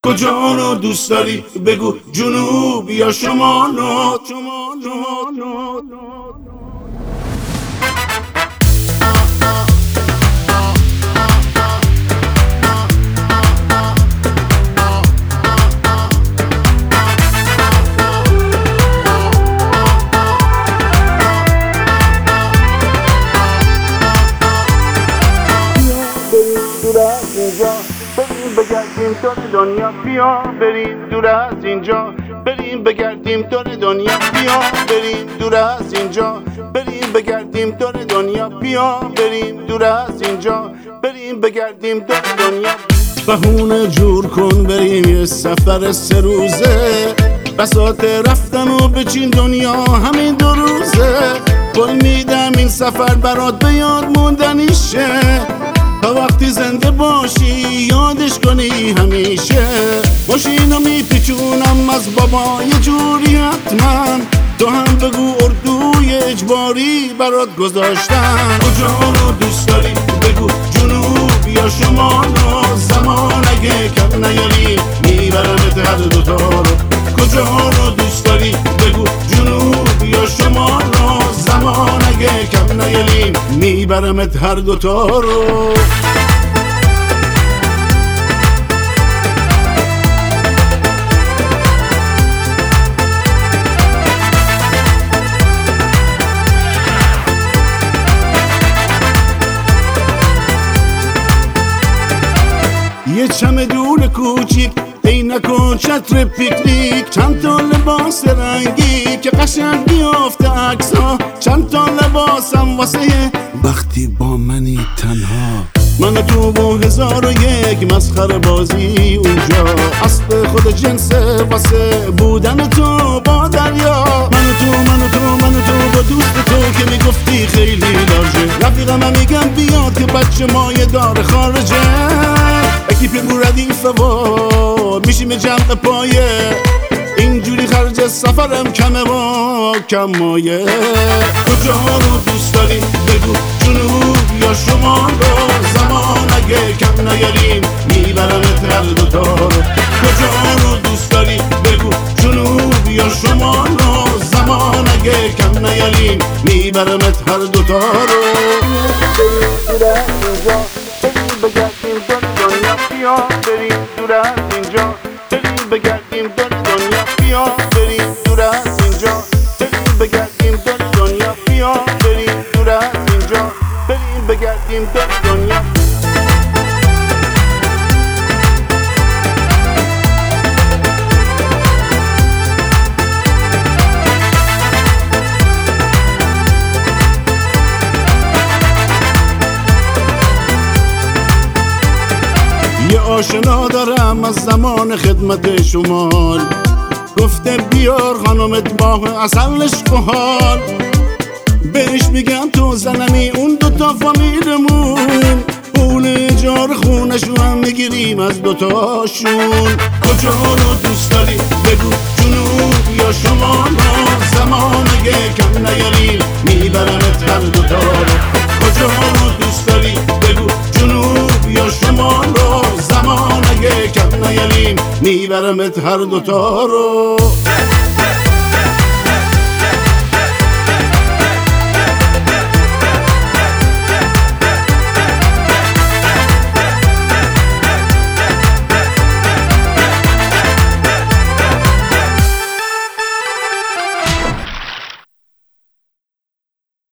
کجا رو دوست داری بگو، جنوب یا شمال؟ بریم بگردیم دور دنیا، بیا بریم دور از اینجا، بریم بگردیم دور دنیا، بیا بریم دور از اینجا، بریم بگردیم دور دنیا، بیا بریم دور از اینجا، بریم بگردیم دور دنیا. بهونه جور کن بریم یه سفر 3 روزه، بساط رفتن و بچین دنیا همین 2 روزه. قول میدم این سفر برات به یاد موندنیشه، تا وقتی زنده باشی یادش کنی همیشه. ماشینو میپیچونم از بابا یه جوری حتما، تو هم بگو اردوی اجباری برات گذاشتن. کجا رو دوست داری بگو، جنوب یا شمال؟ زمان اگه کم نیاری میبرمت هر دوتا رو. کجا رو دوست داری بگو، جنوب یا شمال؟ زمان اگه کم نیاری میبرمت هر دوتا رو. یه چمدون کوچیک، عینک و چتر پیکنیک، چند تا لباس رنگی که قشنگ میافته عکس‌ها، چند تا لباسم واسه وقتی با منی تنها. من تو با 1001 مسخره بازی اونجا، اصل خود جنسه واسه بودن تو با دریا. من تو با دوست تو که میگفتی خیلی لارجه، رفیقم میگم بیاد که بچه مایه داره خارجه. اکیپ گو ردیفه و میشیم جمع پایه، اینجوری خرج سفرم کمه و کم مایه. کجا رو دوست داری بگو، جنوب یا شمال؟ زمان اگه کم نیاریم میبرمت هر دوتا رو. کجا رو دوست داری بگو، جنوب یا شمال؟ زمان اگه کم نیاریم میبرمت هر دوتا رو. بگردیم دور دنیا، بیا بریم دور از اینجا، بریم بگردیم دور دنیا، بیا بریم دور از اینجا، بریم بگردیم دور دنیا، بیا بریم دور از اینجا، بریم بگردیم دور دنیا. یه آشنا دارم از زمان خدمت شمال، گفته بیار خانمت با اصلش حال. بهش میگم تو زنمی اون دوتا فامیلمون، پول اجار خونشو هم میگیریم از دوتاشون. کجا رو دوست داری بگو، جنوب یا شمال؟ زمان اگه کم نیاریم میبرمت هر دوتا رو. کجا رو دوست داری بگو، جنوب یا شمال؟ زمان اگه کم نیاریم میبرمت هر دوتا رو.